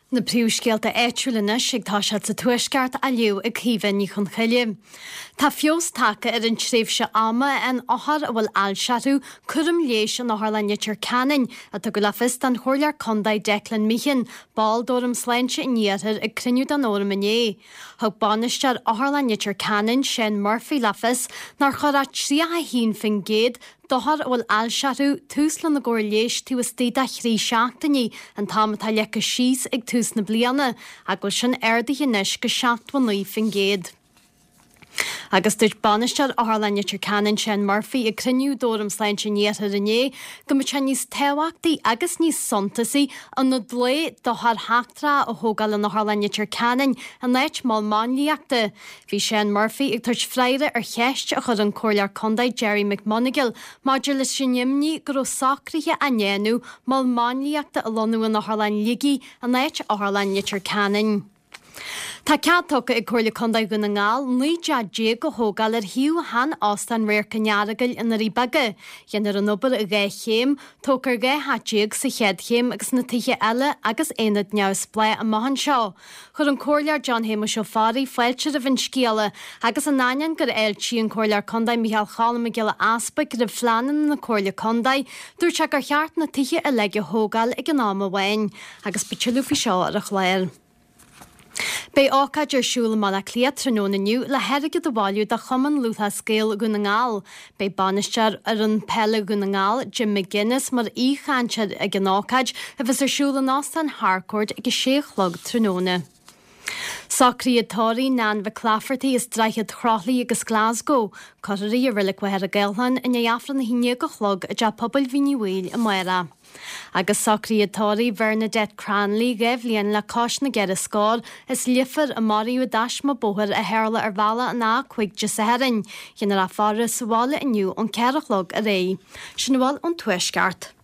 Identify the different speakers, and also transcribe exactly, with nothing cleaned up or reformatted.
Speaker 1: Na príomhscéalta éitiúlanna ag tá se sa tuaisceart a liú ag cíomhann chun chuile. Tá fios take ar an tréimhse ama an áthar a bhfuil ailseatú cuirim léis an áthar le nitir canin a tu go le fis an chóirlear condaid Declan Meechan ball dóram sleinte in níotar ag criniú don óram iné. Thug banistear áthar le nitir canin Shane Murphy le fis nar chorá trí a hín fin géad dohar bhfuil ailseatú túslan na ggóir léis tú is tíad a chrí seachtaní an támatá le go síos ag tús na bliana a go sin airdaí inis go seachtha nuí fin géad. Agus dúirt banistear áthar le nitir canin Shane Murphy ag criniú dóram sleinte níotar iné go mu te níos tehaachtaí agus níos sontasaí an na dlé dothar heachtra ó thógáil an áthar le nitir canin an leit má máinliaachta. Bhí Shane Murphy ag tuirt freire ar cheist a chud an chóirlear condaid Jerry McMonigal maidir le sinimní gur ó sacrithe a nnéanú má máinliaachta a lonú an áthar le ligaí an leit áthar le nitir canin. Tá ceantócha ag chóirlear condaid gona ngáil ní deadé go thógáil ar hiú han ástan réir canearagail in rí baga. Dhéanar an obair a gé chéim, tócar gé hátéag sa chead chéim agus na tithe eile agus éad neamh splé a mahan seo. Chur an chóirlear John Hamish ó Fáraí foiiltear a bhain scéala agus an náinean gur éiltí an chóirlear condaid Micheál Chalam a gile aspa gur fleanan na chóirlear condaid dúirt se gur cheart na tithe a leige thógáil ag an am bhain agus betilú fi seo ar a chléir. Bei ácad ar siúla má le clia tróna nniu le heirige do bháiliú de chuman lútha scéal gona ngáil. Bei banistear ar an pelle gona ngáil Jim McGuinness mar í chaintsead ag an ácad a bheits ar siúla nástan Harcourt ag séchlog tróna. Sacríatóirí nan bheith clafartaí is dreichiad chrothlaí agus Glasgow, choirí a rilik weir a Gaelhan in éafran na híine go chlog a de pobl vinniuil a muire. Agus sacríatóirí Bernadette Cranley gheibhlíonn le cás na geire scór is liafar a maríú dais má bóthir a heirla ar bhela a ná chuig de sa herin, dhéanar a fára sa bhála inniu an ceirichlog a ré. Sin bhil an tuaisceart.